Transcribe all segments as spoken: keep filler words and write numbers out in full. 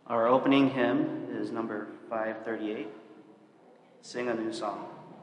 Our opening hymn is number five thirty-eight, Sing a New Song.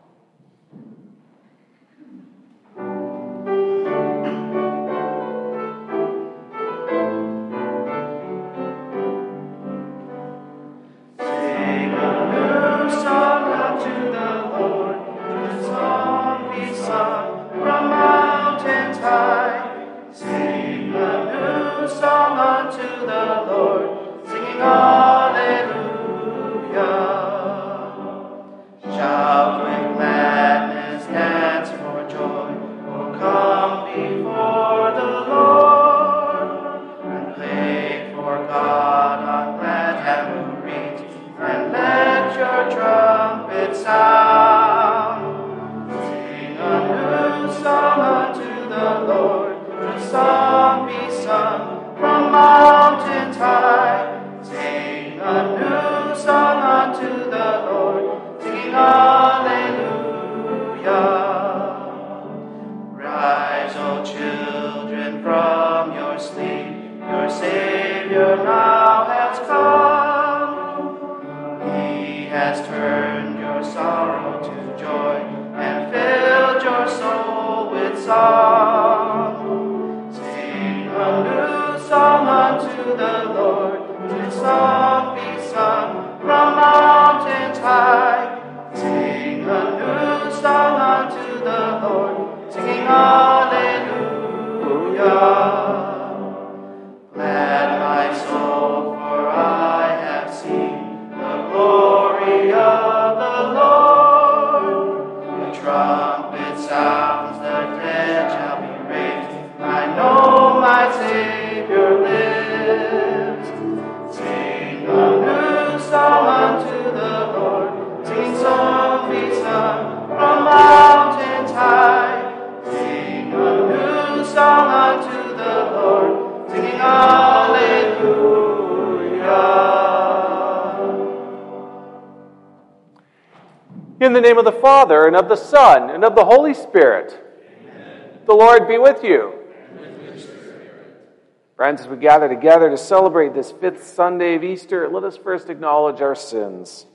In the name of the Father, and of the Son, and of the Holy Spirit. Amen. The Lord be with you. And with your spirit. Friends, as we gather together to celebrate this fifth Sunday of Easter, let us first acknowledge our sins.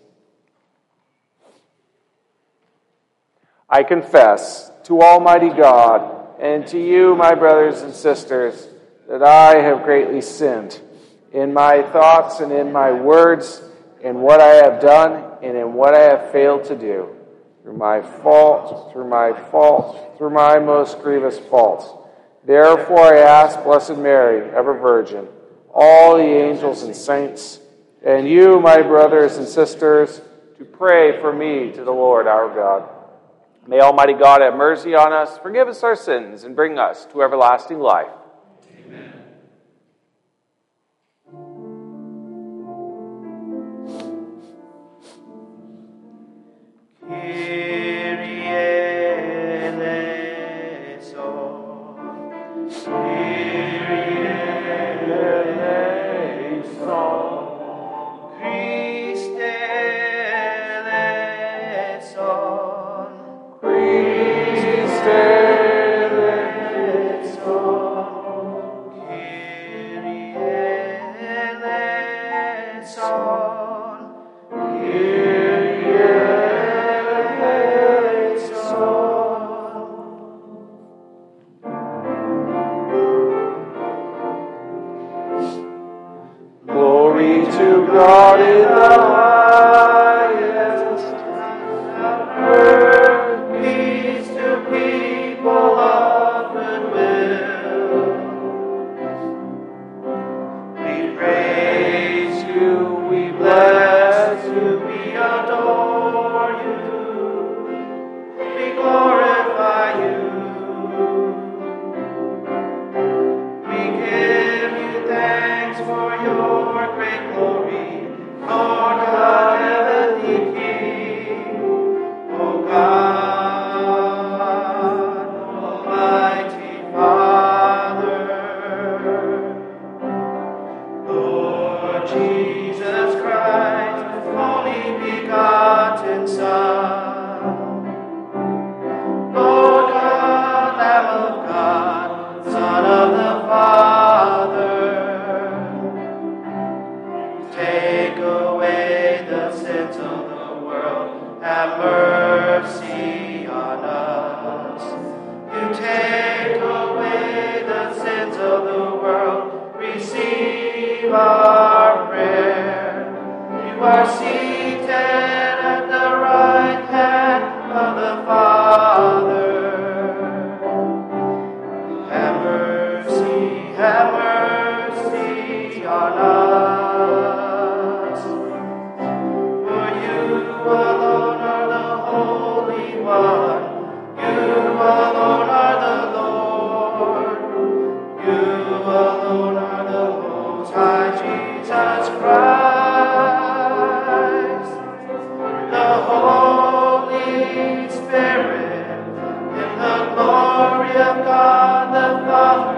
I confess to Almighty God and to you, my brothers and sisters, that I have greatly sinned in my thoughts and in my words, in what I have done and in what I have failed to do, through my fault, through my fault, through my most grievous faults. Therefore I ask Blessed Mary, ever Virgin, all the angels and saints, and you, my brothers and sisters, to pray for me to the Lord our God. May Almighty God have mercy on us, forgive us our sins, and bring us to everlasting life. Amen. Peace to people. mercy on us. You take away the sins of the world. Receive our prayer. You are seated at the right hand of the Father. Have mercy, have mercy on us. For you alone are the Holy One. You alone are the Lord. You alone are the Most High Jesus Christ. The Holy Spirit, in the glory of God the Father.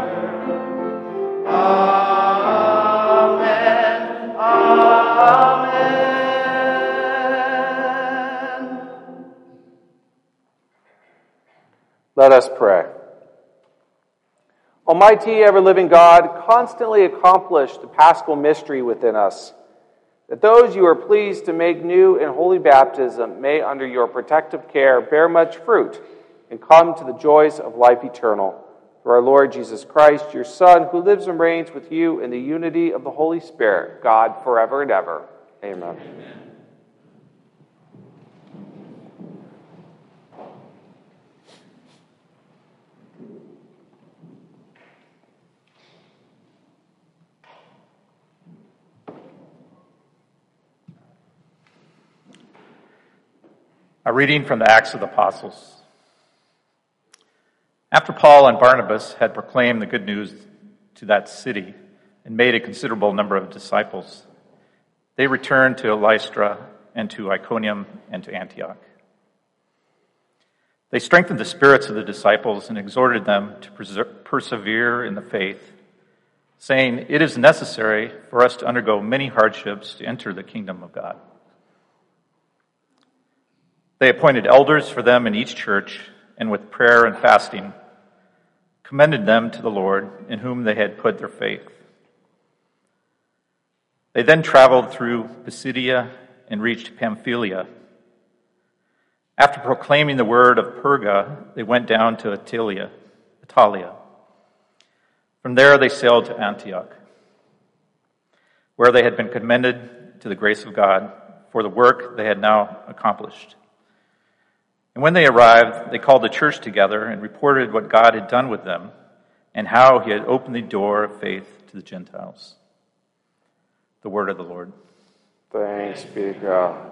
Amen. Amen. Let us pray. Almighty, ever-living God, constantly accomplish the paschal mystery within us, that those you are pleased to make new in holy baptism may, under your protective care, bear much fruit and come to the joys of life eternal. Through our Lord Jesus Christ, your Son, who lives and reigns with you in the unity of the Holy Spirit, God forever and ever. Amen. Amen. A reading from the Acts of the Apostles. After Paul and Barnabas had proclaimed the good news to that city and made a considerable number of disciples, they returned to Lystra and to Iconium and to Antioch. They strengthened the spirits of the disciples and exhorted them to persevere in the faith, saying, "It is necessary for us to undergo many hardships to enter the kingdom of God." They appointed elders for them in each church, and with prayer and fasting, commended them to the Lord, in whom they had put their faith. They then traveled through Pisidia and reached Pamphylia. After proclaiming the word of Perga, they went down to Attalia, Italia. From there they sailed to Antioch, where they had been commended to the grace of God for the work they had now accomplished. And when they arrived, they called the church together and reported what God had done with them and how he had opened the door of faith to the Gentiles. The word of the Lord. Thanks be to God.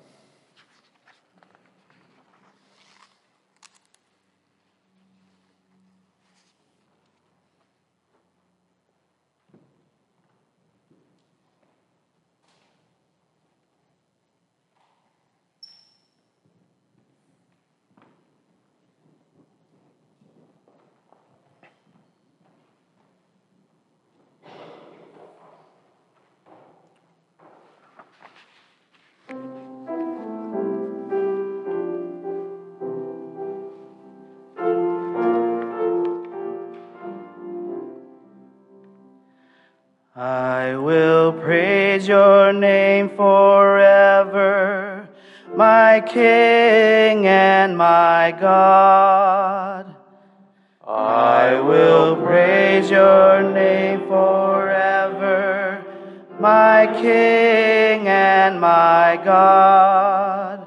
I will praise your name forever, my King and my God. I will praise your name forever, my King and my God.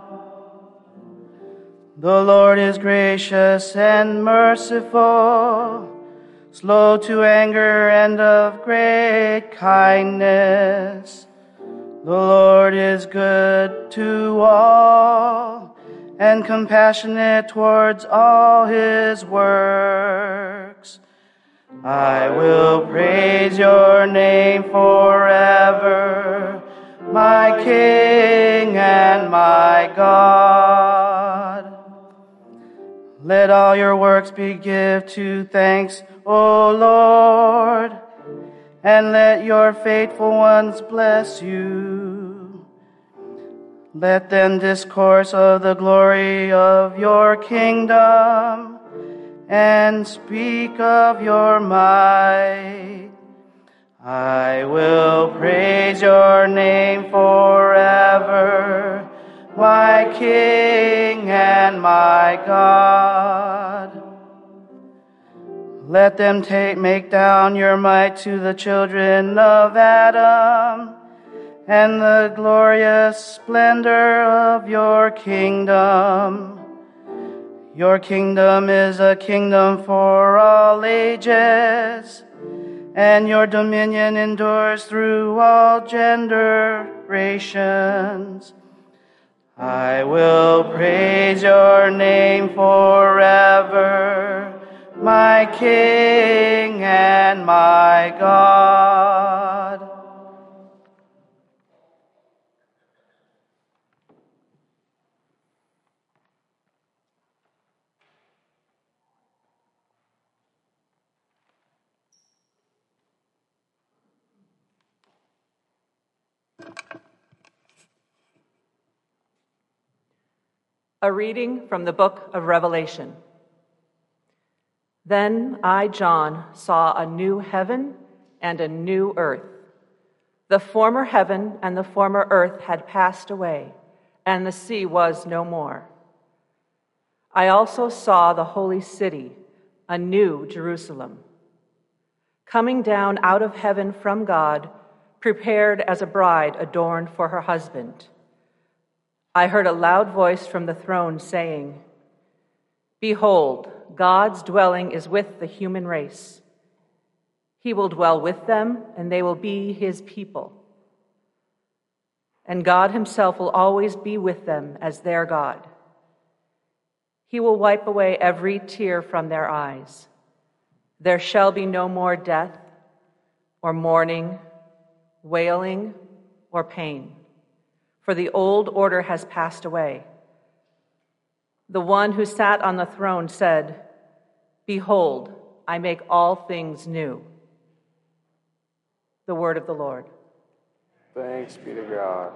The Lord is gracious and merciful, slow to anger and of great kindness. The Lord is good to all and compassionate towards all his works. I will praise your name forever, my King and my God. Let all your works be give to thanks, O Lord, and let your faithful ones bless you. Let them discourse of the glory of your kingdom and speak of your might. I will praise your name forever, my King and my God. Let them take, make down your might to the children of Adam, and the glorious splendor of your kingdom. Your kingdom is a kingdom for all ages, and your dominion endures through all generations. I will praise your name forever, my King and my God. A reading from the book of Revelation. Then I, John, saw a new heaven and a new earth. The former heaven and the former earth had passed away, and the sea was no more. I also saw the holy city, a new Jerusalem, coming down out of heaven from God, prepared as a bride adorned for her husband. I heard a loud voice from the throne saying, "Behold, God's dwelling is with the human race. He will dwell with them, and they will be his people. And God himself will always be with them as their God. He will wipe away every tear from their eyes. There shall be no more death, or mourning, wailing, or pain, for the old order has passed away." The one who sat on the throne said, "Behold, I make all things new." The word of the Lord. Thanks be to God.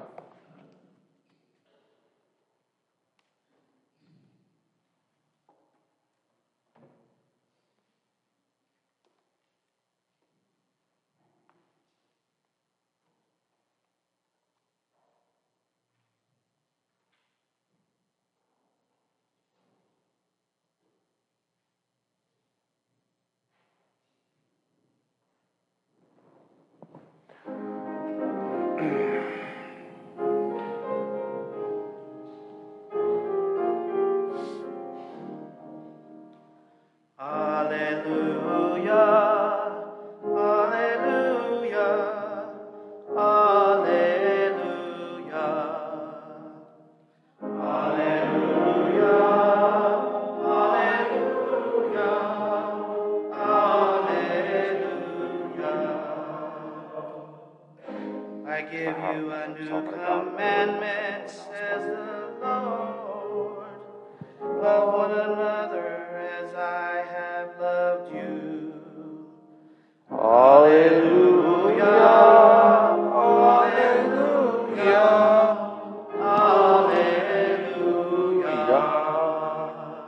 I give you a new commandment, says the Lord. Love one another as I have loved you. Alleluia, alleluia, alleluia.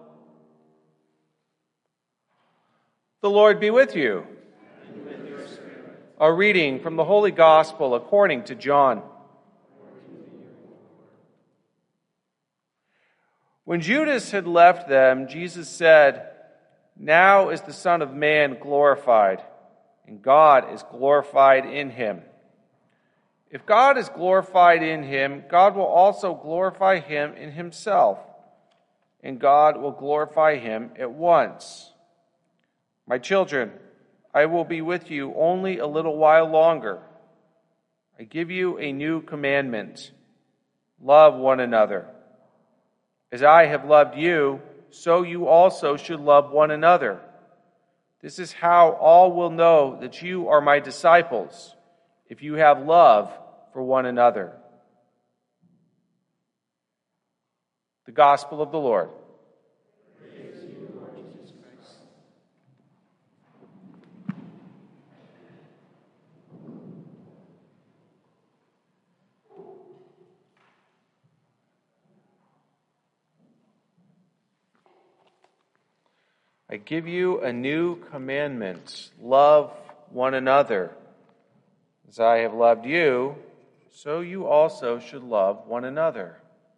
The Lord be with you. A reading from the Holy Gospel according to John. When Judas had left them, Jesus said, "Now is the Son of Man glorified, and God is glorified in him. If God is glorified in him, God will also glorify him in himself, and God will glorify him at once. My children, I will be with you only a little while longer. I give you a new commandment. Love one another. As I have loved you, so you also should love one another. This is how all will know that you are my disciples, if you have love for one another." The Gospel of the Lord. I give you a new commandment. Love one another. As I have loved you, so you also should love one another.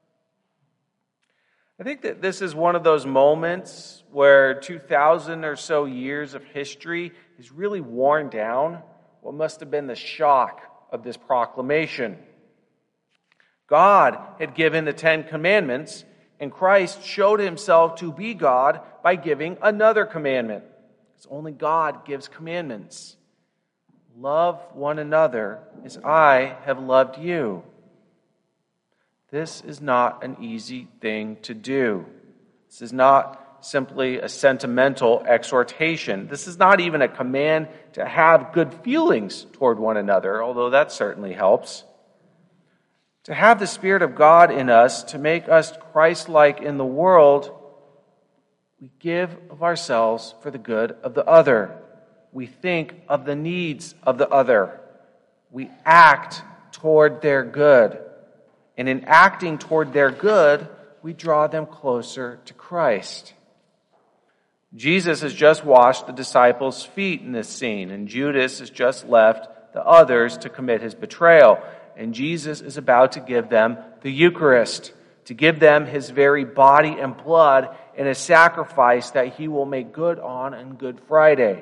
I think that this is one of those moments where two thousand or so years of history has really worn down what must have been the shock of this proclamation. God had given the Ten Commandments, and Christ showed himself to be God by giving another commandment. Because only God gives commandments. Love one another as I have loved you. This is not an easy thing to do. This is not simply a sentimental exhortation. This is not even a command to have good feelings toward one another, although that certainly helps. To have the Spirit of God in us, to make us Christ-like in the world, we give of ourselves for the good of the other. We think of the needs of the other. We act toward their good. And in acting toward their good, we draw them closer to Christ. Jesus has just washed the disciples' feet in this scene, and Judas has just left the others to commit his betrayal. And Jesus is about to give them the Eucharist, to give them his very body and blood in a sacrifice that he will make good on on Good Friday.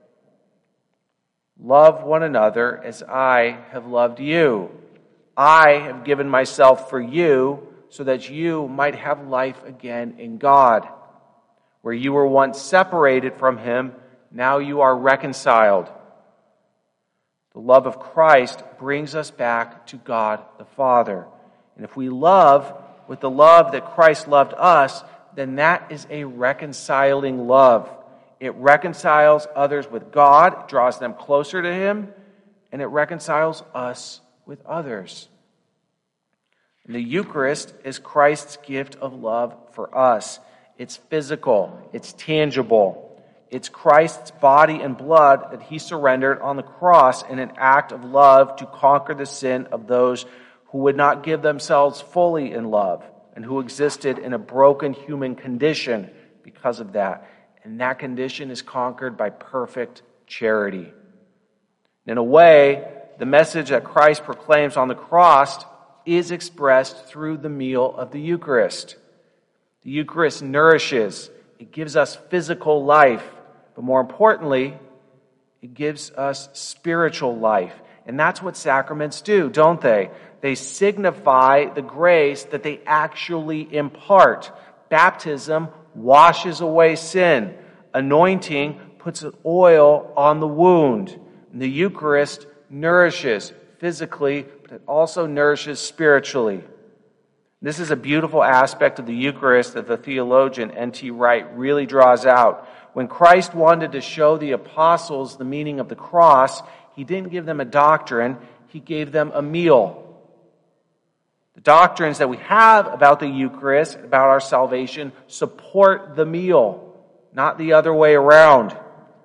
Love one another as I have loved you. I have given myself for you so that you might have life again in God. Where you were once separated from him, now you are reconciled. The love of Christ brings us back to God the Father. And if we love with the love that Christ loved us, then that is a reconciling love. It reconciles others with God, draws them closer to him, and it reconciles us with others. And the Eucharist is Christ's gift of love for us. It's physical, it's tangible. It's Christ's body and blood that he surrendered on the cross in an act of love to conquer the sin of those who would not give themselves fully in love and who existed in a broken human condition because of that. And that condition is conquered by perfect charity. In a way, the message that Christ proclaims on the cross is expressed through the meal of the Eucharist. The Eucharist nourishes. It gives us physical life. But more importantly, it gives us spiritual life. And that's what sacraments do, don't they? They signify the grace that they actually impart. Baptism washes away sin. Anointing puts an oil on the wound. And the Eucharist nourishes physically, but it also nourishes spiritually. This is a beautiful aspect of the Eucharist that the theologian N T Wright really draws out. When Christ wanted to show the apostles the meaning of the cross, he didn't give them a doctrine, he gave them a meal. The doctrines that we have about the Eucharist, about our salvation, support the meal, not the other way around.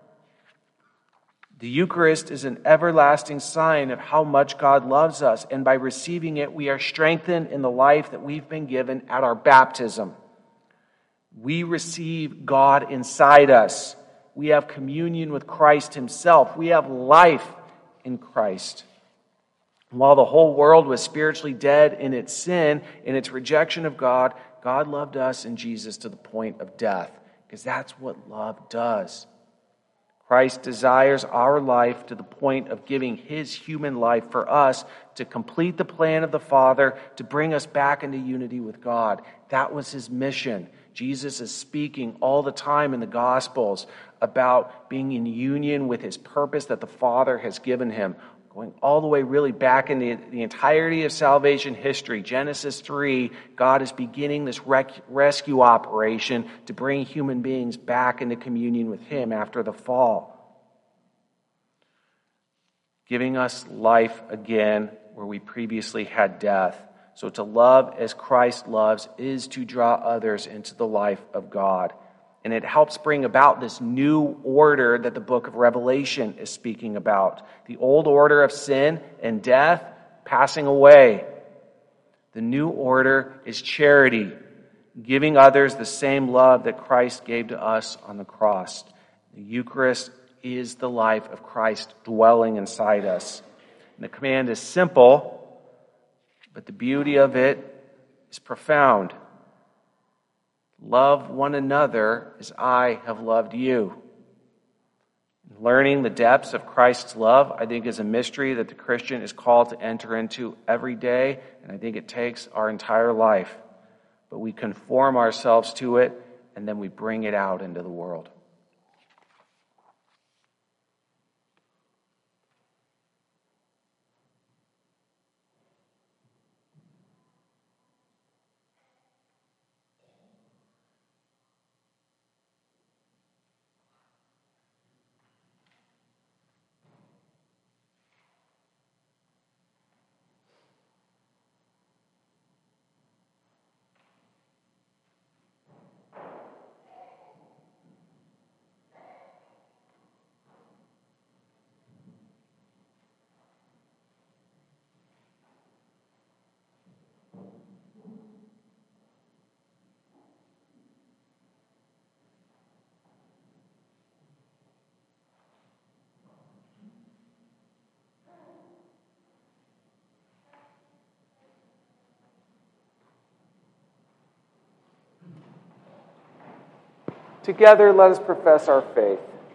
The Eucharist is an everlasting sign of how much God loves us, and by receiving it, we are strengthened in the life that we've been given at our baptism. We receive God inside us. We have communion with Christ himself. We have life in Christ. While the whole world was spiritually dead in its sin, in its rejection of God, God loved us in Jesus to the point of death, because that's what love does. Christ desires our life to the point of giving his human life for us to complete the plan of the Father, to bring us back into unity with God. That was his mission. Jesus is speaking all the time in the Gospels about being in union with his purpose that the Father has given him. Going all the way really back in the, the entirety of salvation history, Genesis three, God is beginning this rec- rescue operation to bring human beings back into communion with him after the fall. Giving us life again where we previously had death. So to love as Christ loves is to draw others into the life of God. And it helps bring about this new order that the book of Revelation is speaking about. The old order of sin and death passing away. The new order is charity, giving others the same love that Christ gave to us on the cross. The Eucharist is the life of Christ dwelling inside us. And the command is simple, but the beauty of it is profound. Love one another as I have loved you. Learning the depths of Christ's love, I think, is a mystery that the Christian is called to enter into every day, and I think it takes our entire life. But we conform ourselves to it, and then we bring it out into the world. Together, let us profess our faith.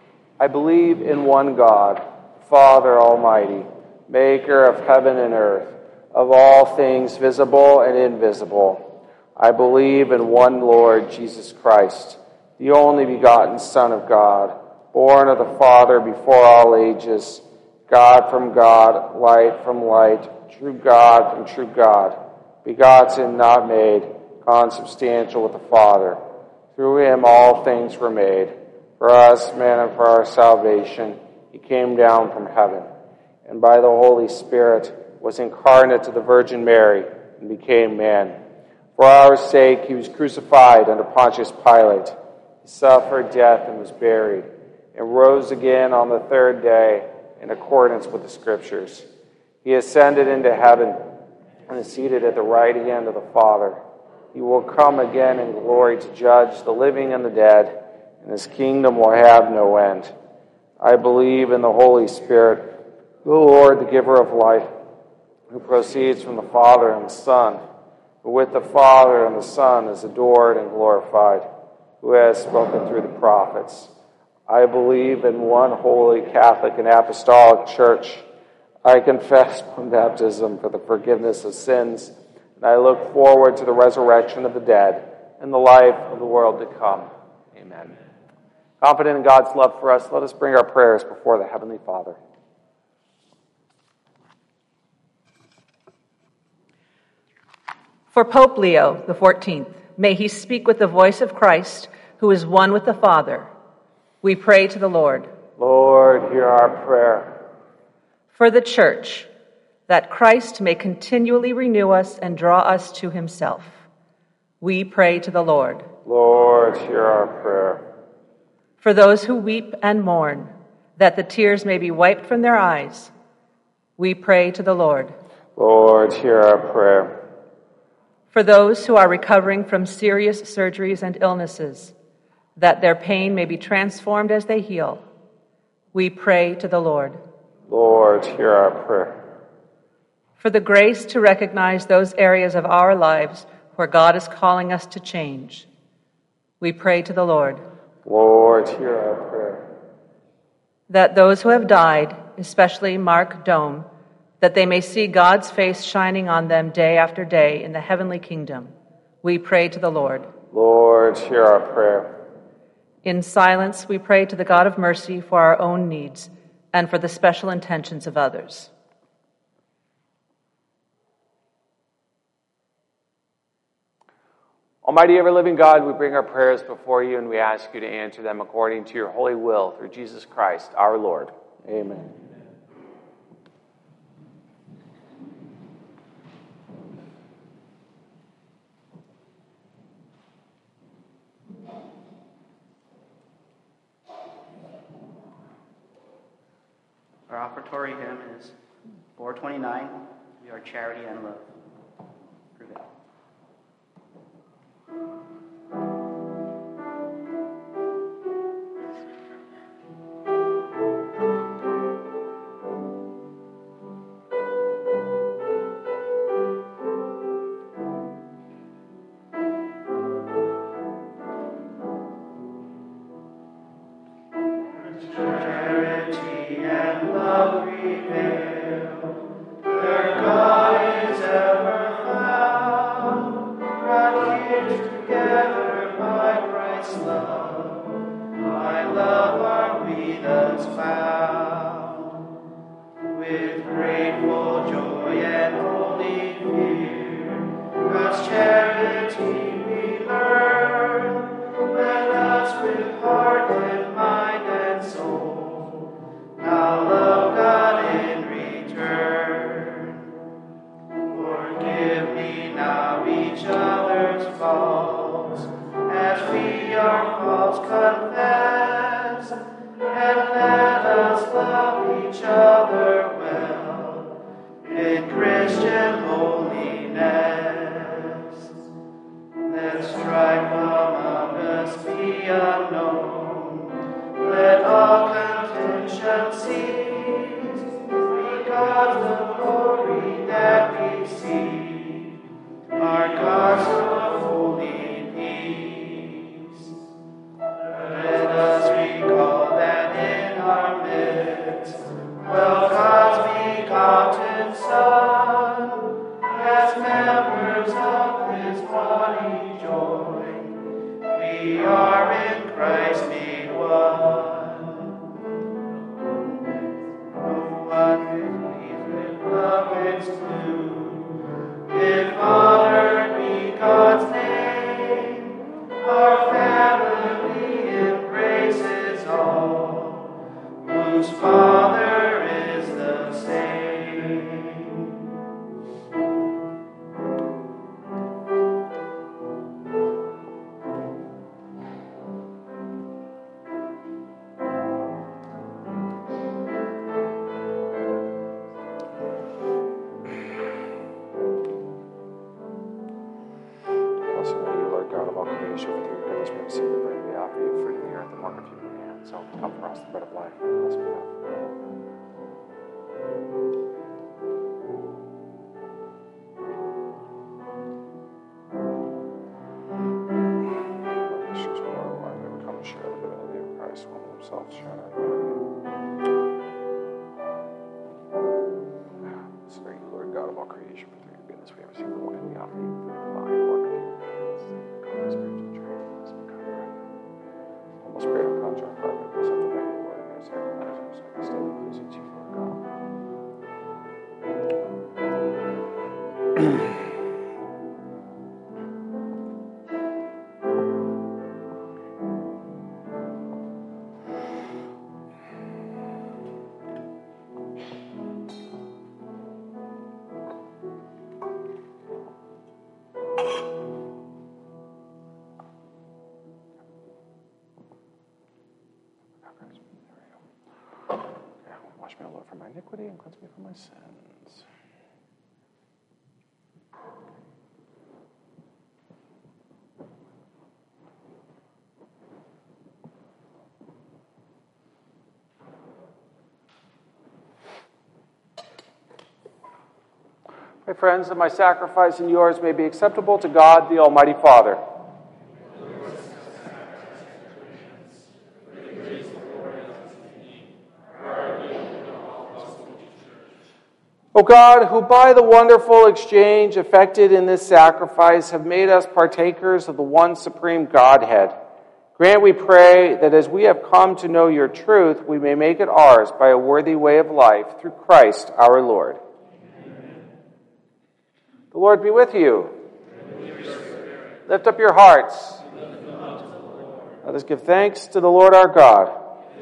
I believe in one God, Father Almighty, maker of heaven and earth, of all things visible and invisible. I believe in one Lord Jesus Christ, the only begotten Son of God, born of the Father before all ages, God from God, light from light, true God from true God, begotten, not made, consubstantial with the Father. Through him all things were made. For us, men, and for our salvation, he came down from heaven, and by the Holy Spirit was incarnate to the Virgin Mary and became man. For our sake he was crucified under Pontius Pilate. He suffered death and was buried, and rose again on the third day in accordance with the Scriptures. He ascended into heaven and is seated at the right hand of the Father. He will come again in glory to judge the living and the dead, and his kingdom will have no end. I believe in the Holy Spirit, the Lord, the giver of life, who proceeds from the Father and the Son, who with the Father and the Son is adored and glorified, who has spoken through the prophets. I believe in one holy Catholic and Apostolic Church. I confess one baptism for the forgiveness of sins, and I look forward to the resurrection of the dead and the life of the world to come. Amen. Confident in God's love for us, let us bring our prayers before the Heavenly Father. For Pope Leo the fourteenth, may he speak with the voice of Christ, who is one with the Father. We pray to the Lord. Lord, hear our prayer. For the Church, that Christ may continually renew us and draw us to himself. We pray to the Lord. Lord, hear our prayer. For those who weep and mourn, that the tears may be wiped from their eyes, we pray to the Lord. Lord, hear our prayer. For those who are recovering from serious surgeries and illnesses, that their pain may be transformed as they heal, we pray to the Lord. Lord, hear our prayer. For the grace to recognize those areas of our lives where God is calling us to change, we pray to the Lord. Lord, hear our prayer. That those who have died, especially Mark Dome, that they may see God's face shining on them day after day in the heavenly kingdom, we pray to the Lord. Lord, hear our prayer. In silence, we pray to the God of mercy for our own needs and for the special intentions of others. Almighty ever-living God, we bring our prayers before you and we ask you to answer them according to your holy will through Jesus Christ, our Lord. Amen. Our offertory hymn is four twenty-nine, We Are Charity and Love. Prevail. Charity and love prevail, where God is ever found, brought here together by Christ's love. By love are we thus found, with grateful joy and holy fear, God's charity we learn. Let us with heart and mind and soul now love God in return. Forgive me now each other's faults, as we our faults confess, and let us love each other well in Christian holiness. Let strife among us be unknown, let all contention cease, because the glory that we see, our God's of holy peace. Let us recall that in our midst, well, God's begotten Son, as members of his body joined, we are in Christ made one. No one believes with love exclude, if honored be God's name, our family embraces all, whose Father is the same. Come for us, the bread of life. Bless me now. Come share the divinity of Christ, one himself share our So are you, Lord God of all creation, for through your goodness we have received the wine and the offering of the divine work of your hands. God, spiritual journey, bless me, God, forever. Almost great of contract, Father, because of the way you word, your sacrifice, your sacrifice, pleases you, Lord God. Wash me, O Lord, from my iniquity and cleanse me from my sins. My friends, that my sacrifice and yours may be acceptable to God, the Almighty Father. O God, who by the wonderful exchange effected in this sacrifice have made us partakers of the one supreme Godhead, grant, we pray, that as we have come to know your truth, we may make it ours by a worthy way of life through Christ our Lord. Amen. The Lord be with you. And with your spirit. Lift up your hearts. Lift them up to the Lord. Let us give thanks to the Lord our God.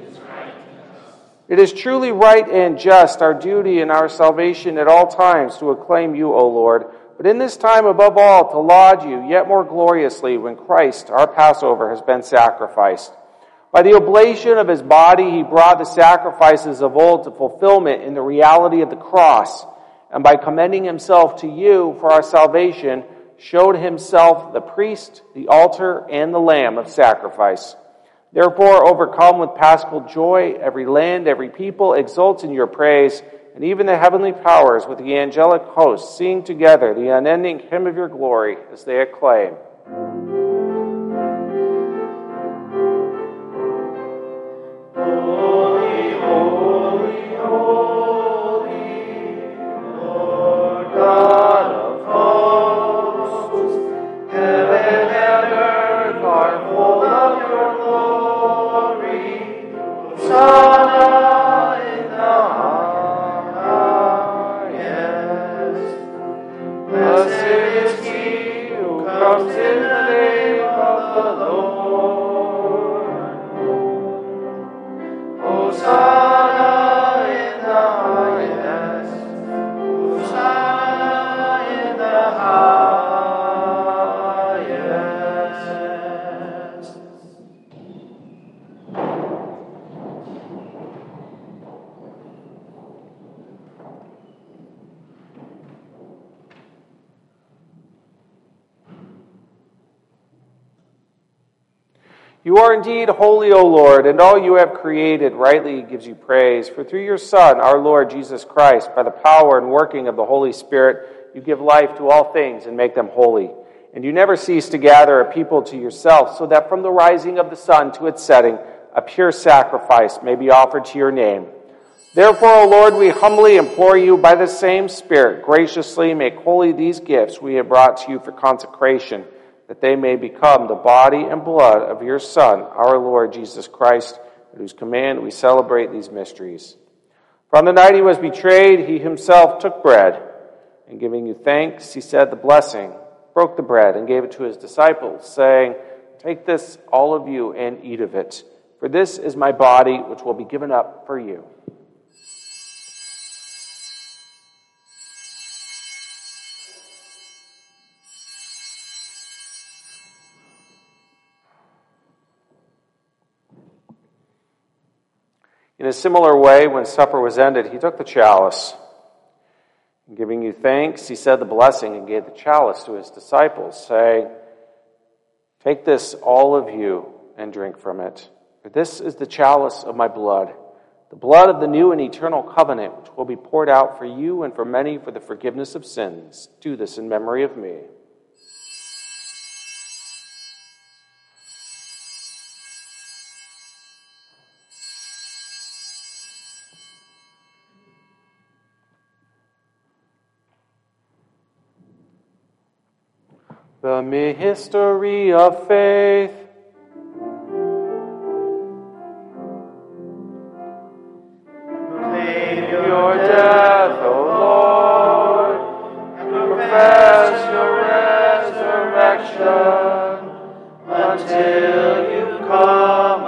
It is truly right and just, our duty and our salvation at all times, to acclaim you, O Lord, but in this time above all to laud you yet more gloriously when Christ, our Passover, has been sacrificed. By the oblation of his body, he brought the sacrifices of old to fulfillment in the reality of the cross, and by commending himself to you for our salvation, showed himself the priest, the altar, and the lamb of sacrifice. Therefore, overcome with paschal joy, every land, every people exults in your praise, and even the heavenly powers with the angelic hosts sing together the unending hymn of your glory as they acclaim. Oh, You are indeed holy, O Lord, and all you have created rightly gives you praise. For through your Son, our Lord Jesus Christ, by the power and working of the Holy Spirit, you give life to all things and make them holy. And you never cease to gather a people to yourself, so that from the rising of the sun to its setting, a pure sacrifice may be offered to your name. Therefore, O Lord, we humbly implore you by the same Spirit, graciously make holy these gifts we have brought to you for consecration, that they may become the body and blood of your Son, our Lord Jesus Christ, at whose command we celebrate these mysteries. For on the night he was betrayed, he himself took bread, and giving you thanks, he said the blessing, broke the bread, and gave it to his disciples, saying, "Take this, all of you, and eat of it, for this is my body, which will be given up for you." In a similar way, when supper was ended, he took the chalice. And giving you thanks, he said the blessing and gave the chalice to his disciples, saying, "Take this, all of you, and drink from it. For this is the chalice of my blood, the blood of the new and eternal covenant, which will be poured out for you and for many for the forgiveness of sins. Do this in memory of me." The mystery of faith. Proclaim your death, O Lord, and profess your resurrection until you come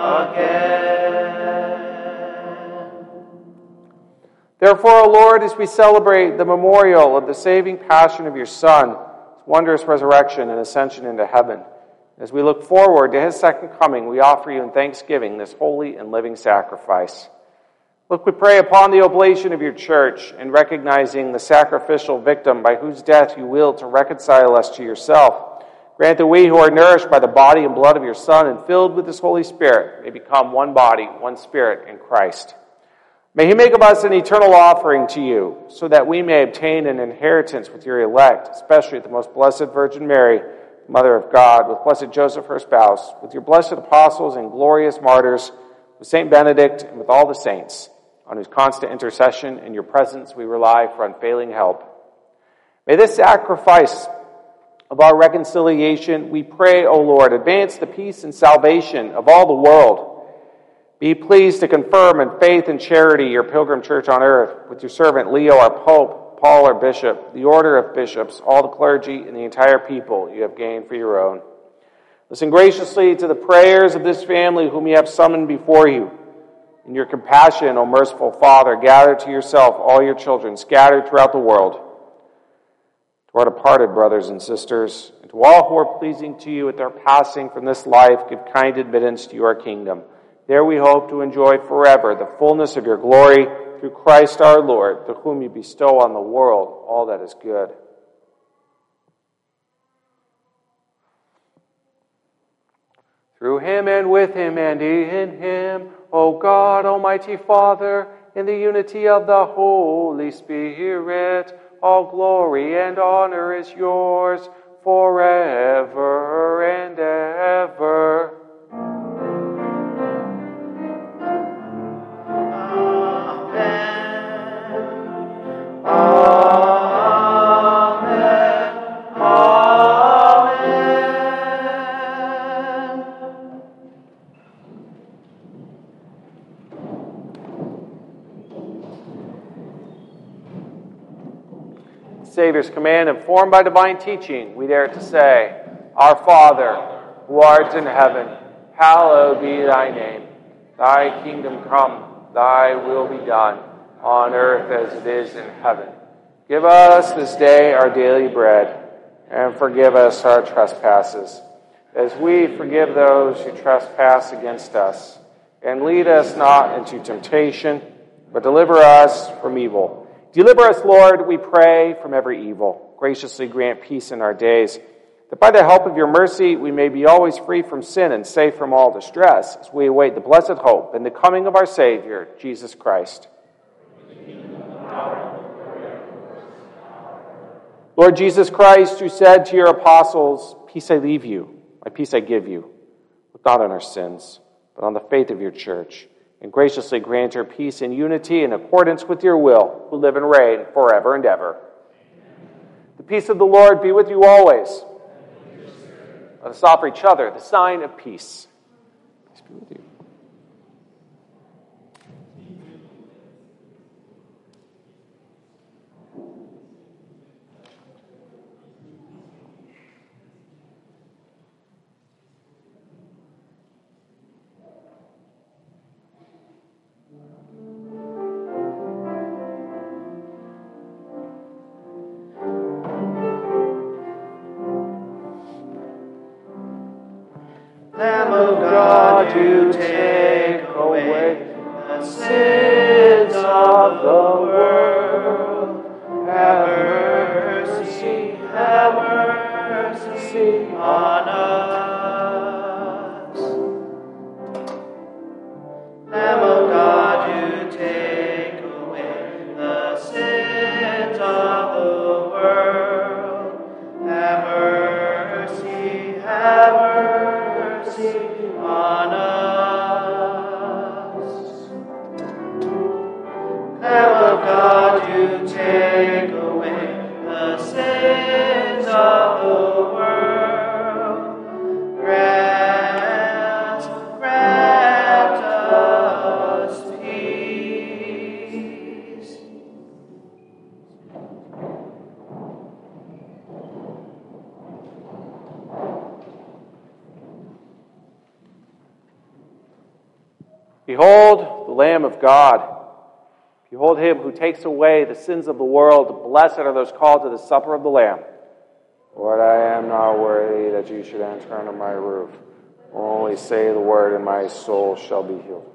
again. Therefore, O Lord, as we celebrate the memorial of the saving passion of your Son, wondrous resurrection and ascension into heaven, as we look forward to his second coming, we offer you in thanksgiving this holy and living sacrifice. Look, we pray upon the oblation of your church, and recognizing the sacrificial victim by whose death you will to reconcile us to yourself. Grant that we who are nourished by the body and blood of your Son and filled with his Holy Spirit may become one body, one spirit in Christ. May he make of us an eternal offering to you, so that we may obtain an inheritance with your elect, especially the most blessed Virgin Mary, Mother of God, with blessed Joseph, her spouse, with your blessed apostles and glorious martyrs, with Saint Benedict, and with all the saints, on whose constant intercession in your presence we rely for unfailing help. May this sacrifice of our reconciliation, we pray, O Lord, advance the peace and salvation of all the world. Be pleased to confirm in faith and charity your pilgrim church on earth, with your servant Leo, our Pope, Paul, our Bishop, the order of bishops, all the clergy, and the entire people you have gained for your own. Listen graciously to the prayers of this family whom you have summoned before you. In your compassion, O merciful Father, gather to yourself all your children scattered throughout the world. To our departed brothers and sisters, and to all who are pleasing to you at their passing from this life, give kind admittance to your kingdom. There we hope to enjoy forever the fullness of your glory through Christ our Lord, through whom you bestow on the world all that is good. Through him and with him and in him, O God, Almighty Father, in the unity of the Holy Spirit, all glory and honor is yours forever and ever. Savior's command, informed by divine teaching, we dare to say, Our Father, who art in heaven, hallowed be thy name. Thy kingdom come, thy will be done, on earth as it is in heaven. Give us this day our daily bread, and forgive us our trespasses, as we forgive those who trespass against us. And lead us not into temptation, but deliver us from evil. Deliver us, Lord, we pray, from every evil. Graciously grant peace in our days, that by the help of your mercy we may be always free from sin and safe from all distress, as we await the blessed hope and the coming of our Savior, Jesus Christ. Lord Jesus Christ, who said to your apostles, "Peace I leave you, my peace I give you," look not on our sins, but on the faith of your church, and graciously grant her peace and unity in accordance with your will, who live and reign forever and ever. Amen. The peace of the Lord be with you always. Let us offer each other the sign of peace. Peace be with you. Lamb of God, you take away the sins of the world. Have mercy, have mercy on us. Lamb of God, you take away the sins of the world. Have mercy, have mercy on us. Lamb of God, you take away the sins of the world. Grant, grant us peace. Behold the Lamb of God. Behold him who takes away the sins of the world. Blessed are those called to the supper of the Lamb. Lord, I am not worthy that you should enter under my roof. Only say the word, and my soul shall be healed.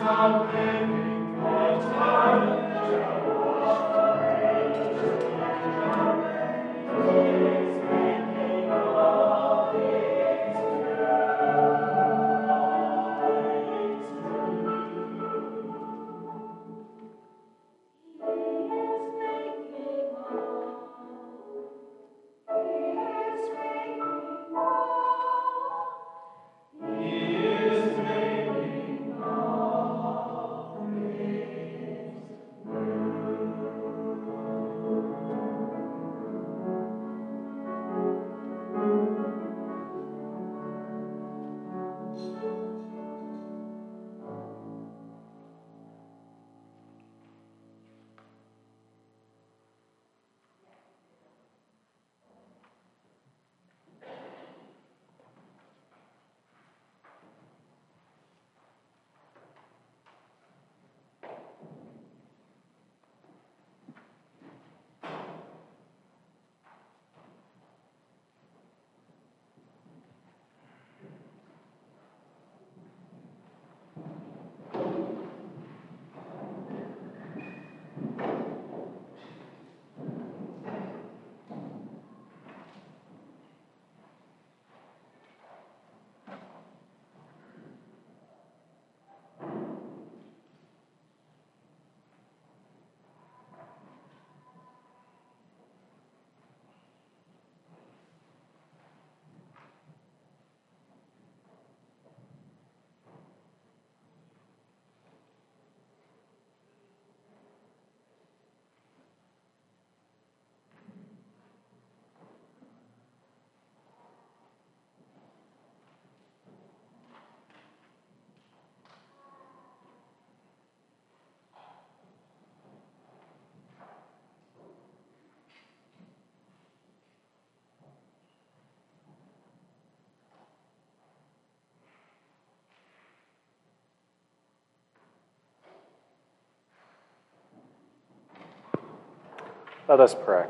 Let us pray.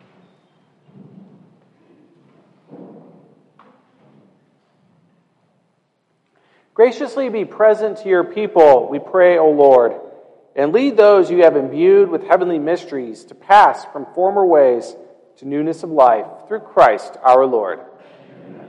Graciously be present to your people, we pray, O Lord, and lead those you have imbued with heavenly mysteries to pass from former ways to newness of life, through Christ our Lord. Amen.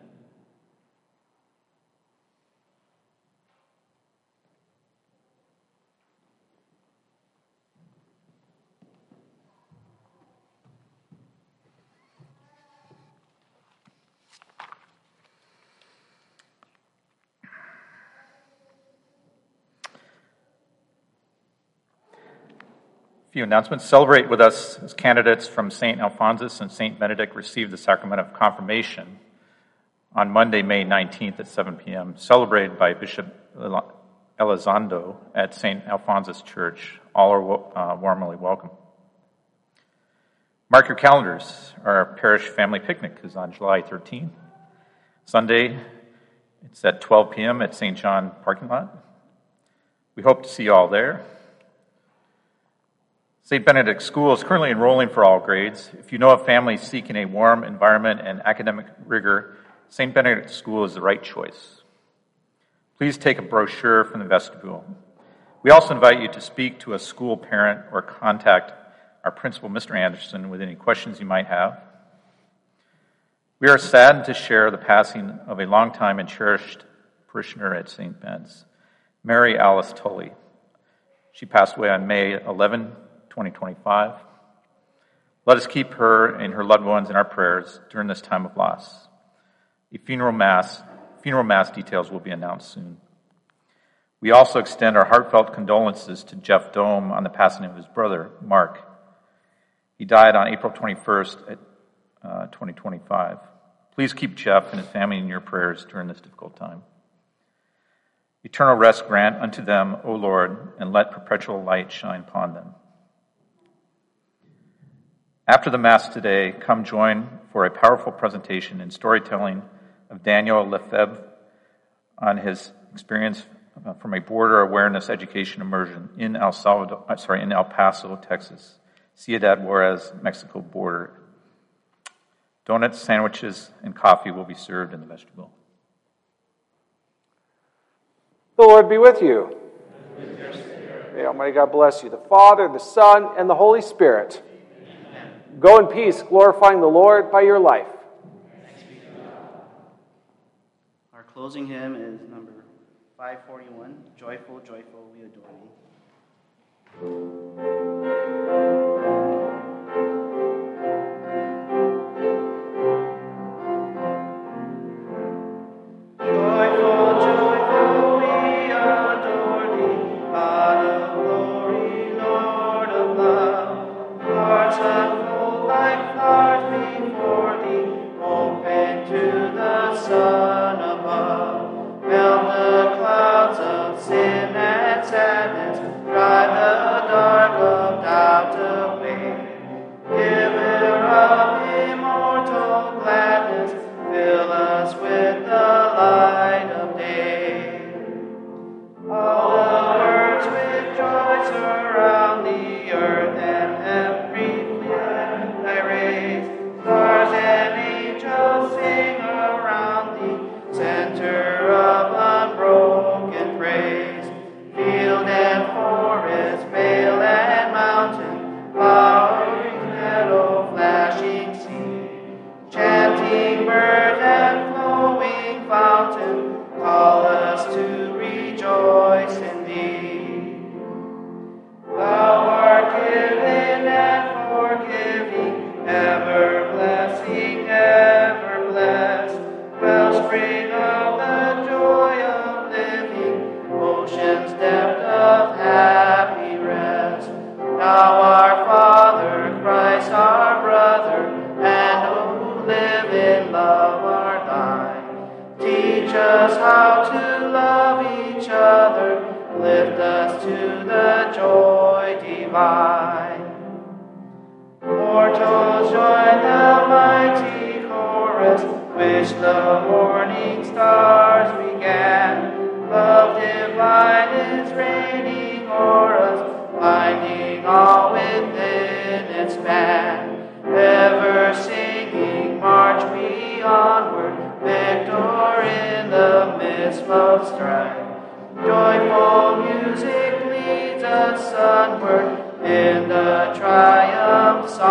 A few announcements. Celebrate with us as candidates from Saint Alphonsus and Saint Benedict receive the sacrament of confirmation on Monday, May nineteenth at seven p.m. Celebrated by Bishop Elizondo at Saint Alphonsus Church. All are uh, warmly welcome. Mark your calendars. Our parish family picnic is on July thirteenth. Sunday, it's at twelve p.m. at Saint John parking lot. We hope to see you all there. Saint Benedict School is currently enrolling for all grades. If you know of families seeking a warm environment and academic rigor, Saint Benedict School is the right choice. Please take a brochure from the vestibule. We also invite you to speak to a school parent or contact our principal, Mister Anderson, with any questions you might have. We are saddened to share the passing of a longtime and cherished parishioner at Saint Ben's, Mary Alice Tully. She passed away on May eleventh, twenty twenty-five. Let us keep her and her loved ones in our prayers during this time of loss. A funeral mass, funeral mass details will be announced soon. We also extend our heartfelt condolences to Jeff Dome on the passing of his brother, Mark. He died on April twenty-first, at, uh, twenty twenty-five. Please keep Jeff and his family in your prayers during this difficult time. Eternal rest grant unto them, O Lord, and let perpetual light shine upon them. After the Mass today, come join for a powerful presentation and storytelling of Daniel Lefebvre on his experience from a border awareness education immersion in El Salvador, sorry, in El Paso, Texas, Ciudad Juarez, Mexico border. Donuts, sandwiches, and coffee will be served in the vestibule. The Lord be with you. May Almighty God bless you, the Father, the Son, and the Holy Spirit. Amen. Go in peace, glorifying the Lord by your life. Our closing hymn is number five forty-one, Joyful, Joyful, We Adore Thee. Joyful music leads us onward in the triumph song.